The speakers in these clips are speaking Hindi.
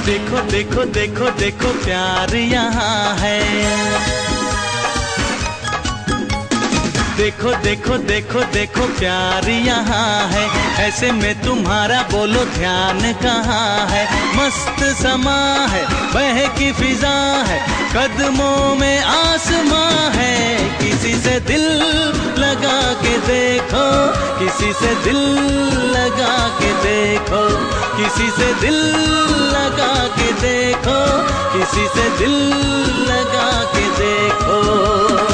देखो देखो देखो देखो प्यार यहाँ है। देखो देखो देखो देखो प्यार यहाँ है, ऐसे में तुम्हारा बोलो ध्यान कहाँ है। मस्त समा है, बहकी फिजा है, कदमों में आसमां है। किसी से दिल लगा के देखो, किसी से दिल लगा के देखो, किसी से दिल लगा के देखो, किसी से दिल लगा के देखो।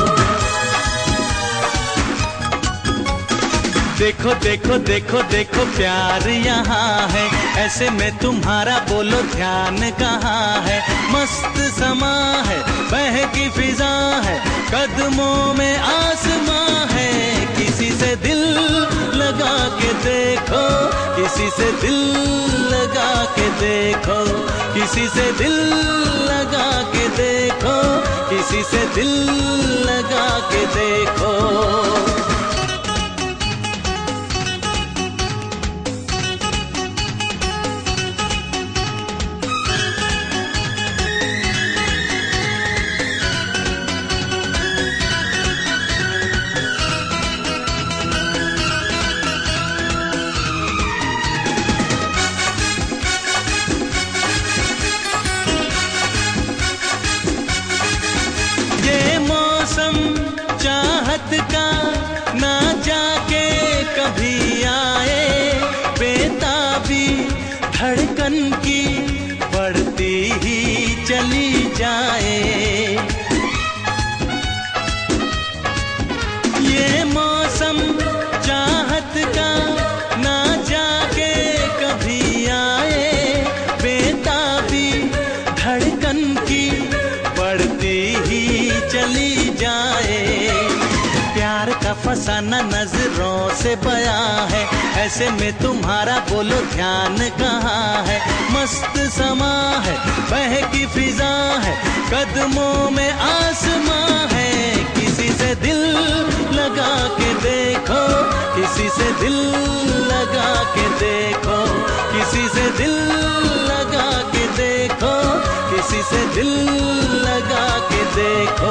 देखो देखो देखो देखो प्यार यहाँ है, ऐसे में तुम्हारा बोलो ध्यान कहाँ है। मस्त समा है, बहकी फिजा है, कदमों में आसमां है। किसी से दिल लगा के देखो, किसी से दिल लगा के देखो, किसी से दिल लगा के देखो, किसी से दिल लगा के देखो। चाहत का ना जाके कभी आए, बेताबी धड़कन की बढ़ती ही चली जाए। ये मौसम चाहत का ना जाके कभी आए, बेताबी धड़कन की बढ़ती ही चली जाए। प्यार का फसाना नजरों से बयां है, ऐसे में तुम्हारा बोलो ध्यान कहाँ है। मस्त समा है, बहकी फिजा है, कदमों में आसमां है। किसी से दिल लगा के देखो, किसी से दिल लगा के देखो, किसी से दिल लगा के देखो, किसी से दिल लगा के देखो।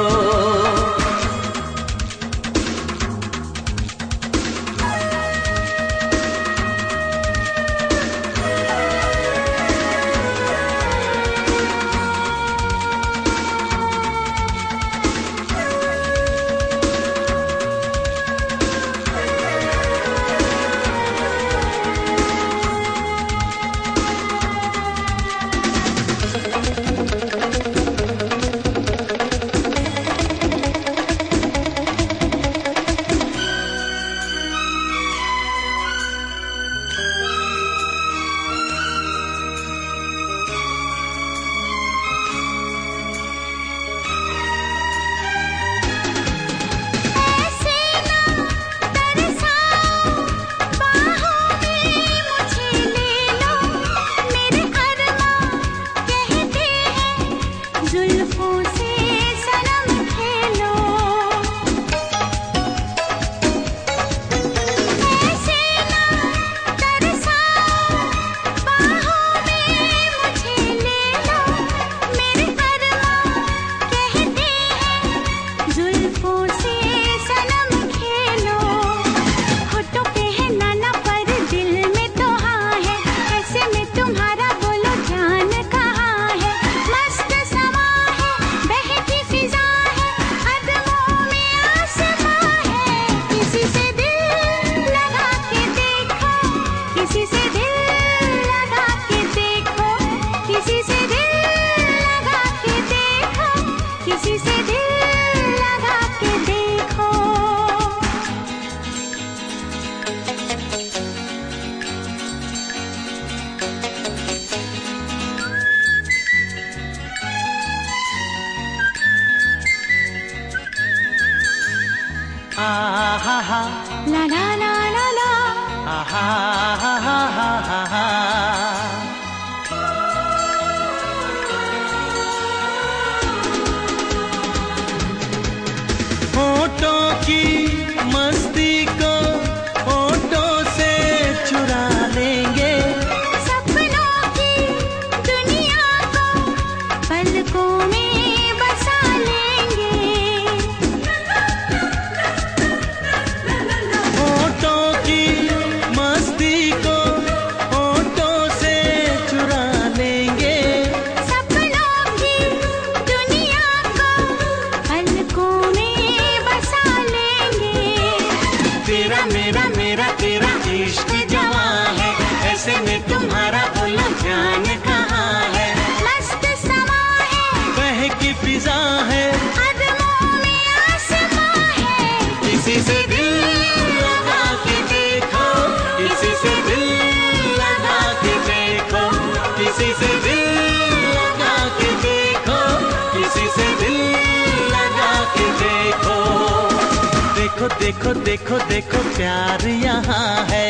किसी से दिल लगा के देखो, किसी से दिल लगा के देखो। देखो देखो देखो देखो प्यार यहाँ है।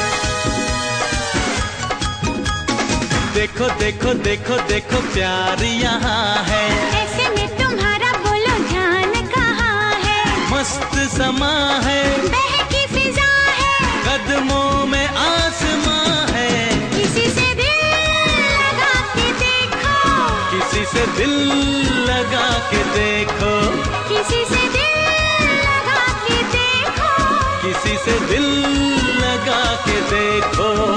देखो देखो देखो देखो प्यार यहाँ है। ऐसे में तुम्हारा बोलो ध्यान कहाँ है। मस्त समा है, बहकी फिजा है, कदमों में आसमां है। किसी से दिल लगा के देखो, किसी से दिल लगा के देखो, किसी से दिल लगा के देखो, किसी से दिल लगा के देखो।